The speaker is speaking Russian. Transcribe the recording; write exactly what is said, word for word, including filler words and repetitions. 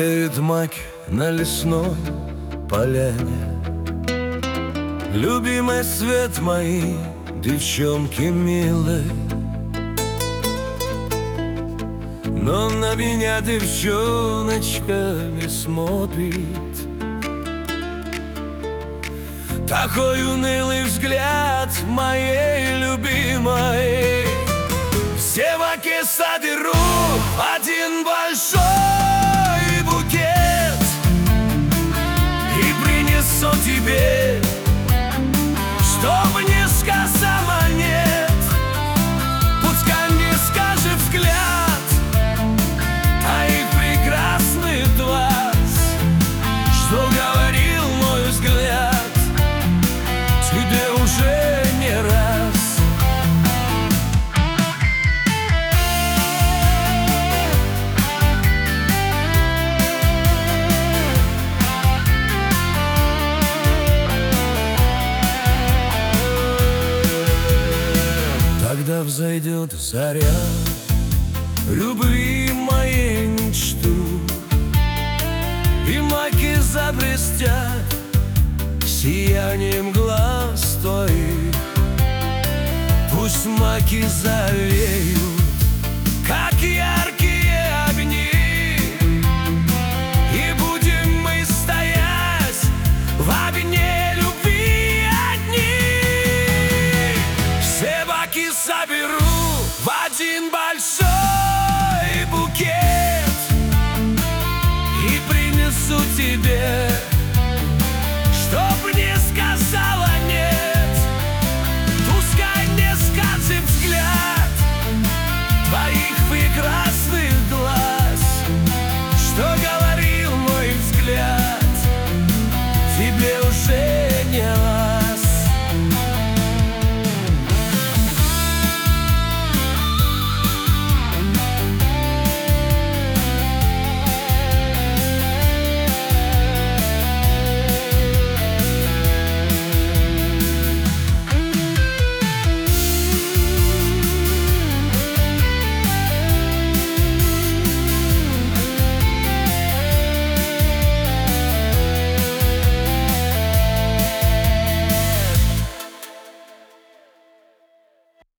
Белеют маки на лесной поляне. Любимый свет моей девчонки милой, но на меня девчоночка не смотрит. Такой унылый взгляд моей любимой. Все маки соберу в один большой букет и принесу тебе, чтоб не сказала нет. Пускай не скажет взгляд твоих прекрасных глаз, что говорил мой взгляд тебе уже не раз. Когда взойдет заря любви моей мечту, и маки заблестят сиянием глаз твоих, пусть маки завеют, как яркие огни, и будем мы стоять в огне любви одни. Все маки соберу в один большой букет и принесу тебе,